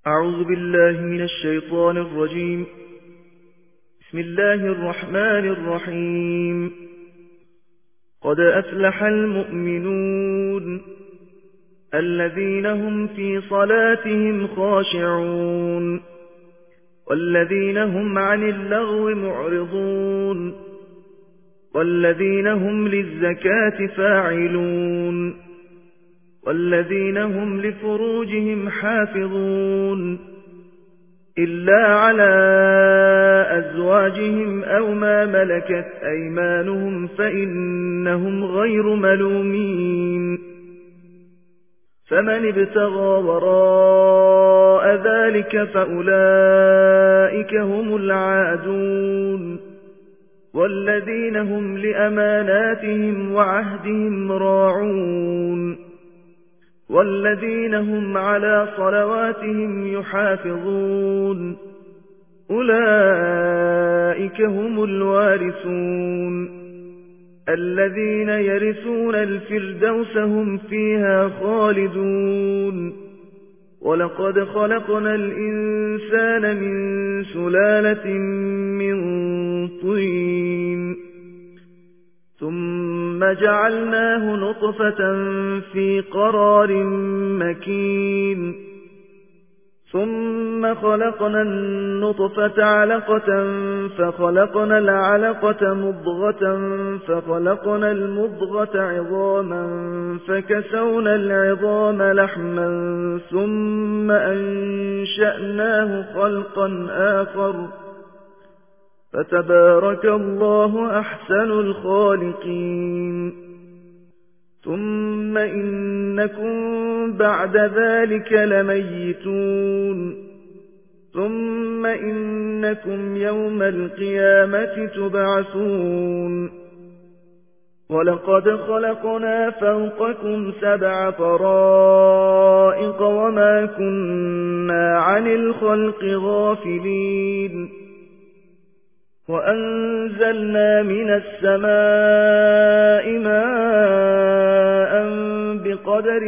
أعوذ بالله من الشيطان الرجيم. بسم الله الرحمن الرحيم. قد أفلح المؤمنون الذين هم في صلاتهم خاشعون والذين هم عن اللغو معرضون والذين هم للزكاة فاعلون والذين هم لفروجهم حافظون إلا على أزواجهم أو ما ملكت أيمانهم فإنهم غير ملومين. فمن ابتغى وراء ذلك فأولئك هم العادون والذين هم لأماناتهم وعهدهم راعون والذين هم على صلواتهم يحافظون أولئك هم الوارثون الذين يرثون الفردوس هم فيها خالدون. ولقد خلقنا الإنسان من سلالة من طين ثم جعلناه نطفة في قرار مكين ثم خلقنا النطفة علقة فخلقنا العلقة مضغة فخلقنا المضغة عظاما فكسونا العظام لحما ثم أنشأناه خلقا آخر فتبارك الله أحسن الخالقين. ثم إنكم بعد ذلك لميتون ثم إنكم يوم القيامة تبعثون. ولقد خلقنا فوقكم 7 طرائق وما كنا عن الخلق غافلين وأنزلنا من السماء ماء بقدر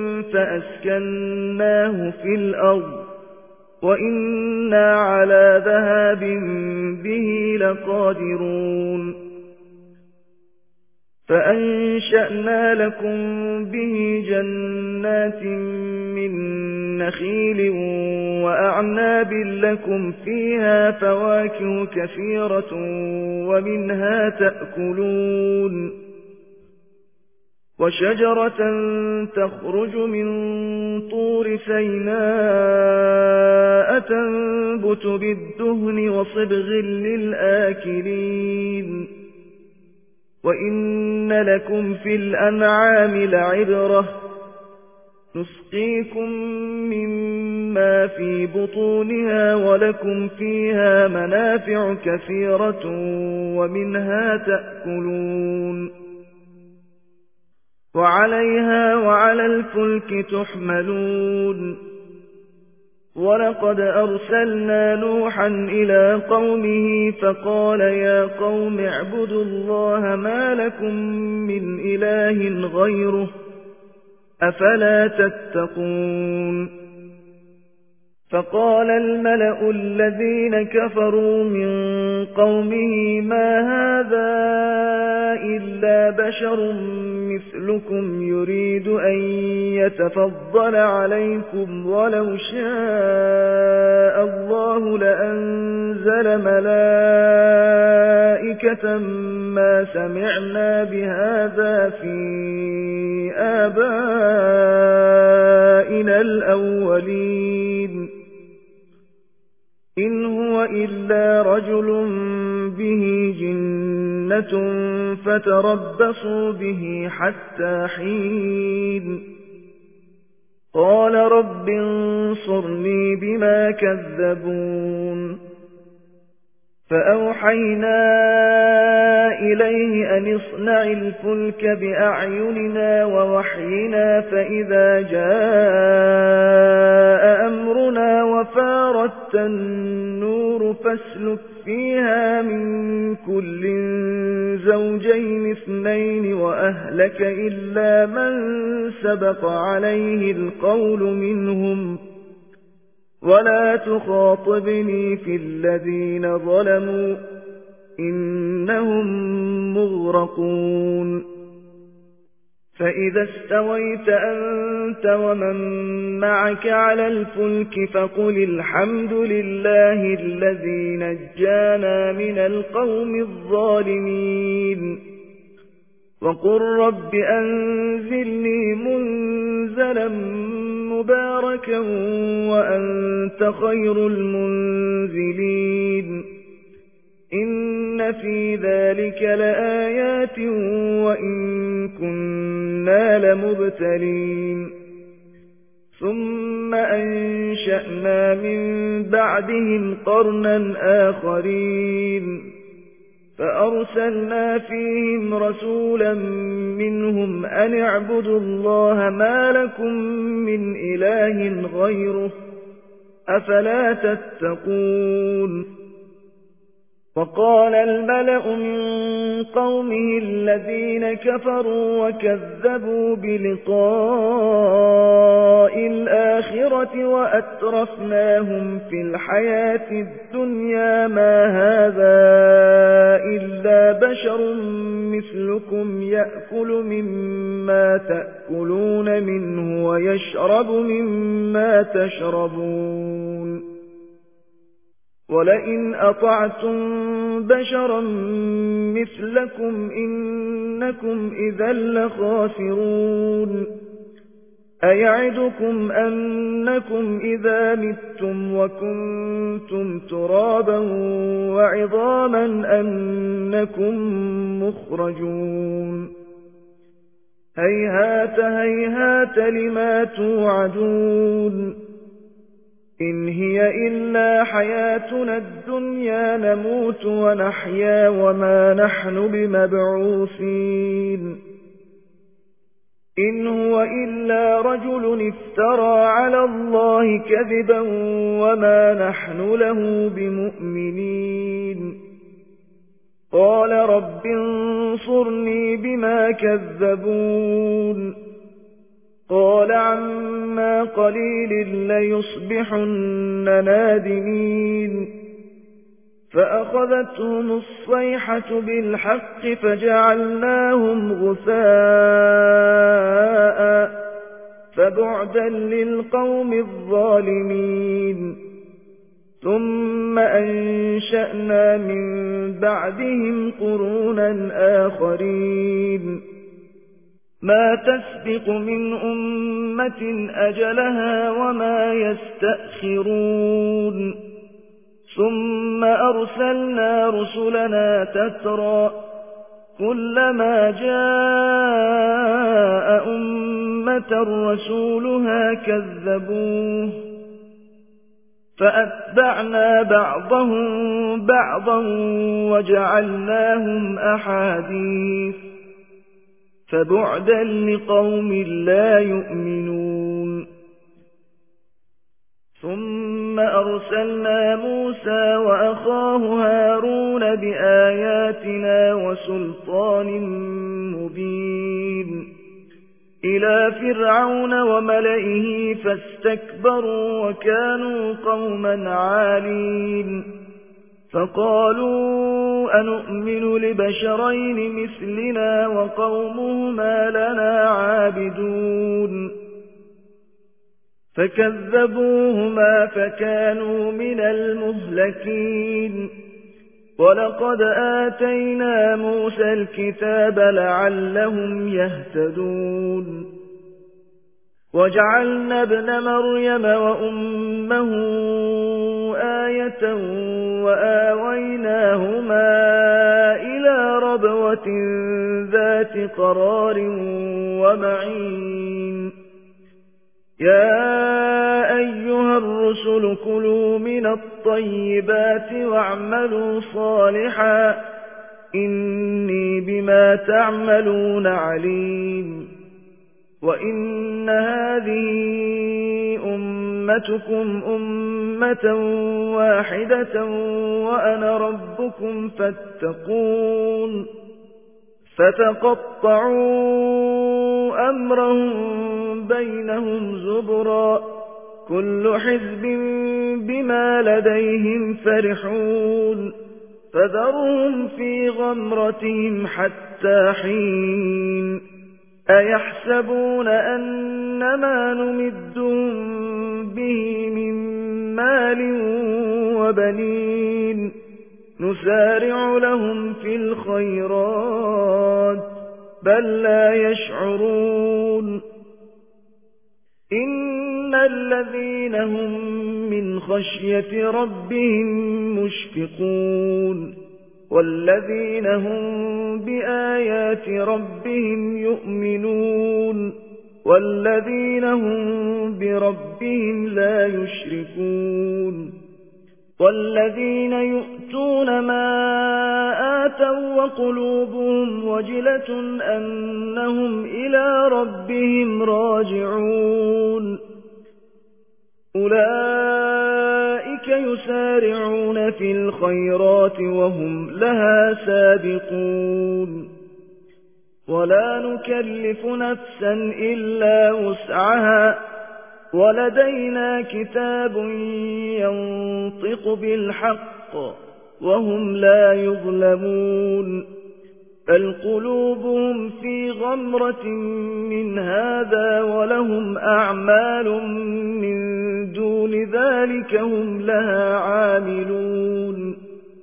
فأسكناه في الأرض وإنا على ذهاب به لقادرون. فأنشأنا لكم به جنات من نخيل وأعناب لكم فيها فواكه كثيرة ومنها تأكلون وشجرة تخرج من طور سيناء تنبت بالدهن وصبغ للآكلين وإن لكم في الأنعام لعبرة نسقيكم مما في بطونها ولكم فيها منافع كثيرة ومنها تأكلون وعليها وعلى الفلك تحملون. ولقد أرسلنا نوحا إلى قومه فقال يا قوم اعبدوا الله ما لكم من إله غيره أفلا تتقون. فقال الملأ الذين كفروا من قومه ما هذا إلا بشر مثلكم يريد أن يتفضل عليكم ولو شاء الله لأنزل ملائكة ما سمعنا بهذا في آبائنا الأولين إن هو إلا رجل به جنة فتربصوا به حتى حين. قال رب انصرني بما كذبون. فأوحينا إليه أن اصنع الفلك بأعيننا ووحينا فإذا جاء أمرنا وفارت النور فاسلك فيها من كل زوجين 2 وأهلك إلا من سبق عليه القول منهم ولا تخاطبني في الذين ظلموا إنهم مغرقون فإذا استويت أنت ومن معك على الفلك فقل الحمد لله الذي نجانا من القوم الظالمين وقل رب أنزلني منزلا مباركا وأنت خير المنزلين إن في ذلك لآيات وإن كنا لمبتلين ثم أنشأنا من بعدهم قرنا آخرين فأرسلنا فيهم رسولا منهم أن اعبدوا الله ما لكم من إله غيره أفلا تتقون وقال الملأ من قومه الذين كفروا وكذبوا بلقاء الآخرة وأترفناهم في الحياة الدنيا ما هذا إلا بشر مثلكم يأكل مما تأكلون منه ويشرب مما تشربون ولئن أطعتم بشرا مثلكم إنكم إذا لخاسرون أيعدكم أنكم إذا متم وكنتم ترابا وعظاما أنكم مخرجون هيهات هيهات لما توعدون إن هي إلا حياتنا الدنيا نموت ونحيا وما نحن بمبعوثين إن هو إلا رجل افترى على الله كذبا وما نحن له بمؤمنين قال رب انصرني بما كذبون قال عما قليل ليصبحن نادمين فأخذتهم الصيحة بالحق فجعلناهم غثاء فبعدا للقوم الظالمين ثم أنشأنا من بعدهم قرونا آخرين ما تسبق من أمة أجلها وما يستأخرون ثم أرسلنا رسلنا تترى كلما جاء أمة رسولها كذبوه فأتبعنا بعضهم بعضا وجعلناهم أحاديث فبعدا لقوم لا يؤمنون ثم أرسلنا موسى وأخاه هارون بآياتنا وسلطان مبين إلى فرعون وملئه فاستكبروا وكانوا قوما عالين فقالوا أنؤمن لبشرين مثلنا وقومهما لنا عابدون فكذبوهما فكانوا من المهلكين ولقد آتينا موسى الكتاب لعلهم يهتدون وجعلنا ابن مريم وأمه آية وآويناهما إلى ربوة ذات قرار ومعين يا أيها الرسل كلوا من الطيبات واعملوا صالحا إني بما تعملون عليم وإن هذه أمتكم أمة واحدة وأنا ربكم فاتقون فتقطعوا أمرهم بينهم زبرا كل حزب بما لديهم فرحون فذرهم في غمرتهم حتى حين أيحسبون أنما نمدهم به من مال وبنين نسارع لهم في الخيرات بل لا يشعرون إن الذين هم من خشية ربهم مشفقون والذين هم بآيات ربهم يؤمنون والذين هم بربهم لا يشركون والذين يؤتون ما آتوا وقلوبهم وجلة أنهم إلى ربهم راجعون أولئك يسارعون في الخيرات وهم لها سابقون ولا نكلف نفسا إلا وسعها ولدينا كتاب ينطق بالحق وهم لا يظلمون بل قلوبهم في غمرة من هذا ولهم أعمال من دون ذلك هم لها عاملون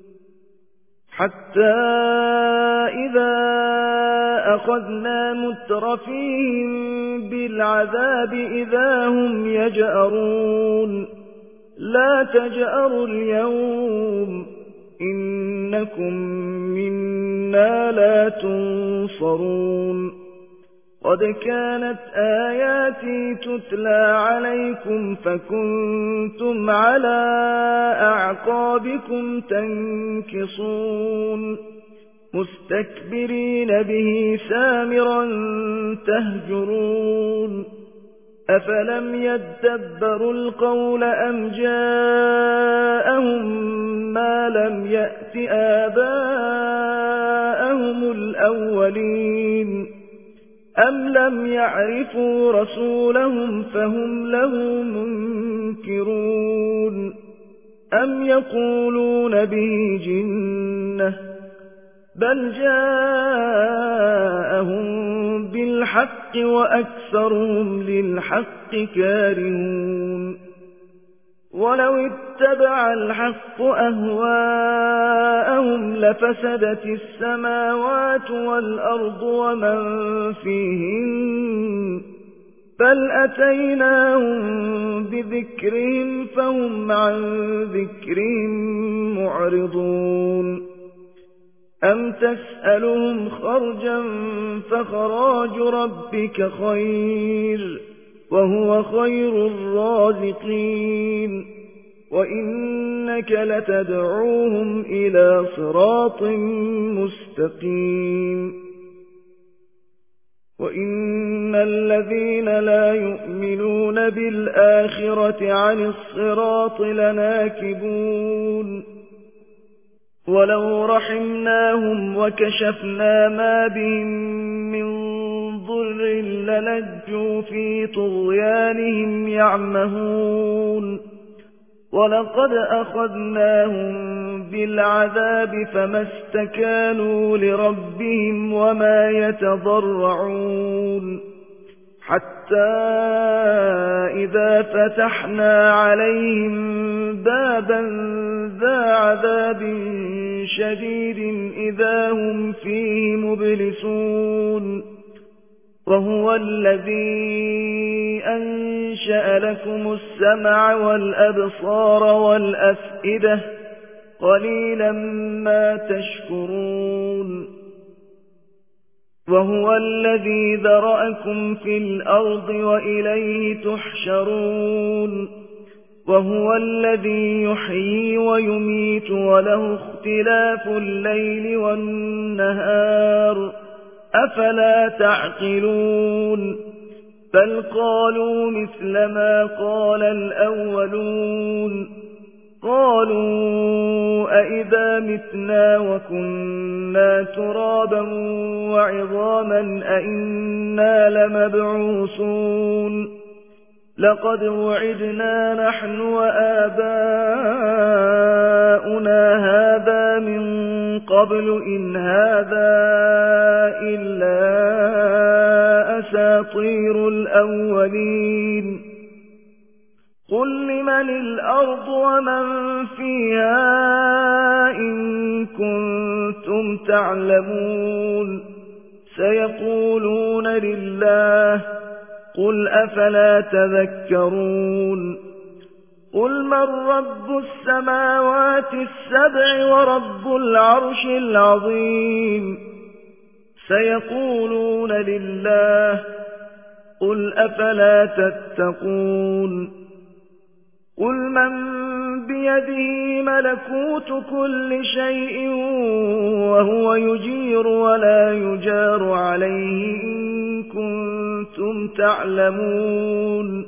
حتى إذا أخذنا مترفيهم بالعذاب إذا هم يجأرون لا تجأروا اليوم إنكم منا لا تنصرون قد كانت آياتي تتلى عليكم فكنتم على أعقابكم تنكصون مستكبرين به سامرا تهجرون أفلم يدبروا القول أم جاءهم ما لم يأت آباءهم الأولين أم لم يعرفوا رسولهم فهم له منكرون أم يقولون به جنة بل جاءهم بالحق وأكثرهم للحق كارهون ولو اتبع الحق أهواءهم لفسدت السماوات والأرض ومن فيهن بل أتيناهم بذكرهم فهم عن ذكرهم معرضون أم تسألهم خرجا فخراج ربك خير وهو خير الرازقين وإنك لتدعوهم إلى صراط مستقيم وإن الذين لا يؤمنون بالآخرة عن الصراط لناكبون ولو رحمناهم وكشفنا ما بهم من ضر للجوا في طغيانهم يعمهون ولقد أخذناهم بالعذاب فما استكانوا لربهم وما يتضرعون حتى إذا فتحنا عليهم بابا ذا عذاب شديد إذا هم فيه مبلسون وهو الذي أنشأ لكم السمع والأبصار والأفئدة قليلا ما تشكرون وهو الذي ذرأكم في الأرض وإليه تحشرون وهو الذي يحيي ويميت وله اختلاف الليل والنهار أفلا تعقلون بل قالوا مثل ما قال الأولون قالوا أئذا متنا وكنا ترابا وعظاما أئنا لمبعوثون لقد وعدنا نحن وآباؤنا هذا من قبل إن هذا إلا أساطير الأولين قل لمن الأرض ومن فيها إن كنتم تعلمون سيقولون لله قل أفلا تذكرون قل من رب السماوات السبع ورب العرش العظيم سيقولون لله قل أفلا تتقون قل من بيده ملكوت كل شيء وهو يجير ولا يجار عليه إن كنتم تعلمون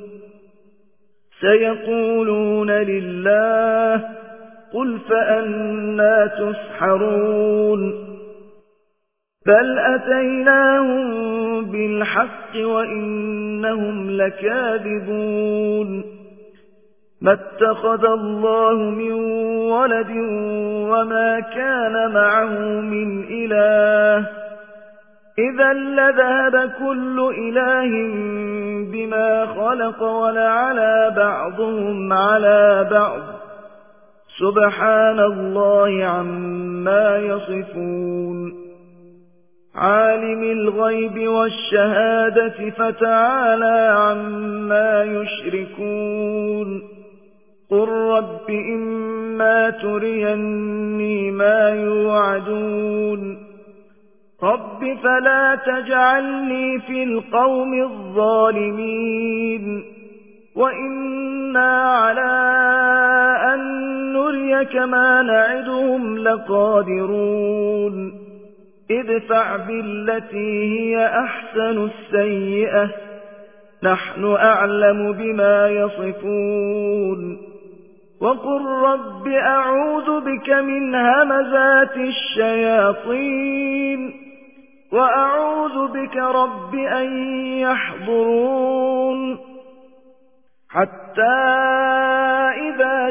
سيقولون لله قل فأنى تسحرون بل أتيناهم بالحق وإنهم لكاذبون ما اتخذ الله من ولد وما كان معه من إله إذا لذهب كل إله بما خلق ولعلى بعضهم على بعض سبحان الله عما يصفون عالم الغيب والشهادة فتعالى عما يشركون قل رب إما تريني ما يوعدون رب فلا تجعلني في القوم الظالمين وإنا على أن نريك ما نعدهم لقادرون ادفع بالتي هي أحسن السيئة نحن أعلم بما يصفون وقل رب أعوذ بك من همزات الشياطين وأعوذ بك رب أن يحضرون حتى إذا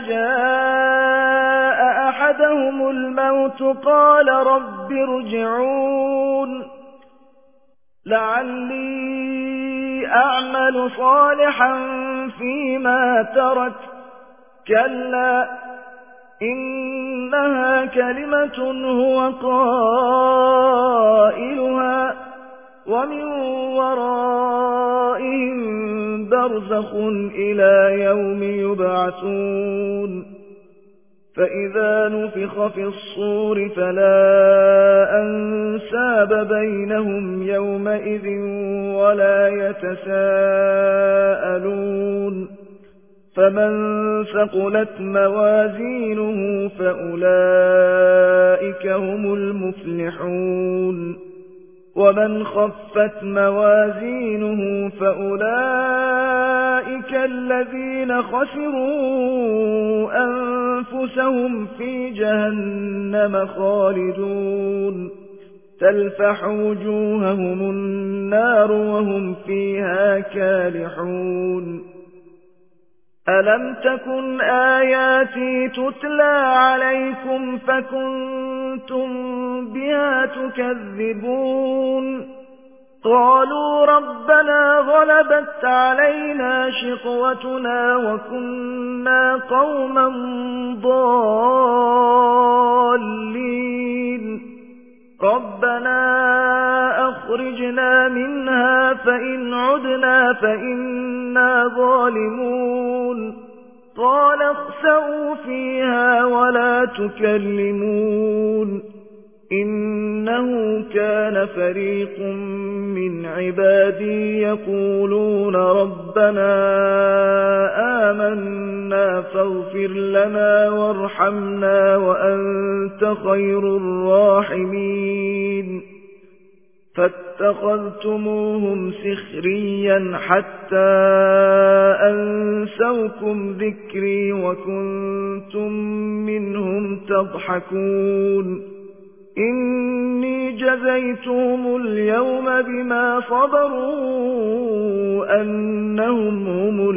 جاء أحدهم الموت قال رب ارجعون لعلي أعمل صالحا فيما ترك كلا إنها كلمة هو قائلها ومن ورائهم برزخ إلى يوم يبعثون فإذا نفخ في الصور فلا أنساب بينهم يومئذ ولا يتساءلون فمن ثقلت موازينه فأولئك هم المفلحون ومن خفت موازينه فأولئك الذين خسروا أنفسهم في جهنم خالدون تلفح وجوههم النار وهم فيها كالحون ألم تكن آياتي تتلى عليكم فكنتم بها تكذبون قالوا ربنا غلبت علينا شقوتنا وكنا قوما ضالين ربنا أخرجنا منها فإن عدنا فإنا ظالمون قال اخسئوا فيها ولا تكلمون إنه كان فريق من عبادي يقولون ربنا آمنا فاغفر لنا وارحمنا وأنت خير الراحمين فاتخذتموهم سخريا حتى أنسوكم ذكري وكنتم منهم تضحكون إني جزيتهم اليوم بما صبروا أنهم هم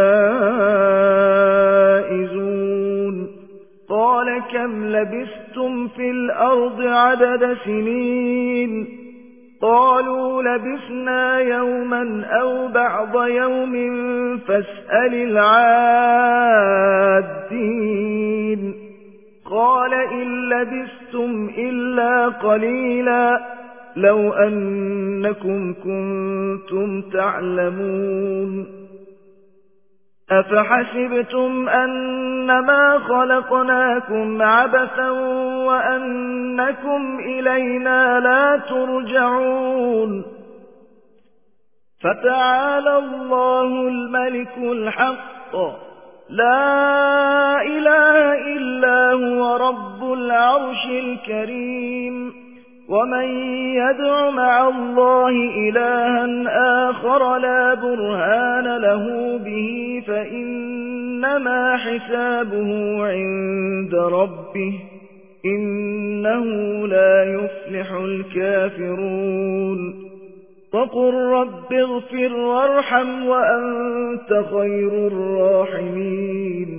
الفائزون قال كم لبثتم في الأرض عدد سنين قالوا لبثنا يوما أو بعض يوم فاسأل العادين قال إن لبثتم إلا قليلا لو أنكم كنتم تعلمون أفحسبتم أنما خلقناكم عبثا وأنكم إلينا لا ترجعون فتعالى الله الملك الحق لا إله إلا هو رب العرش الكريم ومن يدع مع الله إلها آخر لا برهان له به فإنما حسابه عند ربه إنه لا يفلح الكافرون وقل رب اغفر وارحم وأنت خير الراحمين